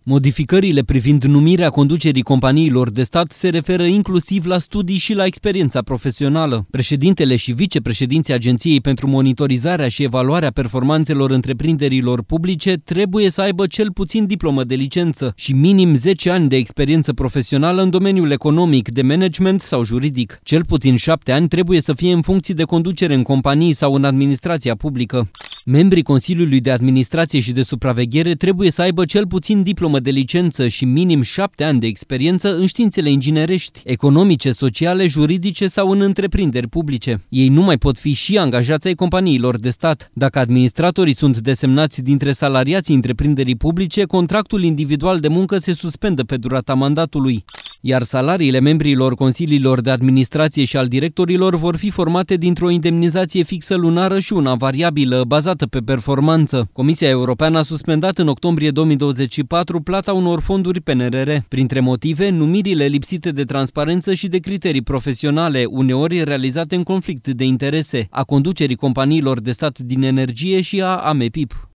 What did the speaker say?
Modificările privind numirea conducerii companiilor de stat se referă inclusiv la studii și la experiența profesională. Președintele și vicepreședinții Agenției pentru Monitorizarea și Evaluarea Performanțelor Întreprinderilor Publice trebuie să aibă cel puțin diplomă de licență și minim 10 ani de experiență profesională în domeniul economic, de management sau juridic. Cel puțin 7 ani trebuie să fie în funcții de conducere în companii sau în administrația publică. Membrii Consiliului de Administrație și de Supraveghere trebuie să aibă cel puțin diplomă de licență și minim 7 ani de experiență în științele inginerești, economice, sociale, juridice sau în întreprinderi publice. Ei nu mai pot fi și angajați ai companiilor de stat. Dacă administratorii sunt desemnați dintre salariații întreprinderii publice, contractul individual de muncă se suspendă pe durata mandatului, iar salariile membrilor consiliilor de administrație și al directorilor vor fi formate dintr-o indemnizație fixă lunară și una variabilă, bazată pe performanță. Comisia Europeană a suspendat în octombrie 2024 plata unor fonduri PNRR. Printre motive, numirile lipsite de transparență și de criterii profesionale, uneori realizate în conflict de interese, a conducerii companiilor de stat din energie și a AMEPIP.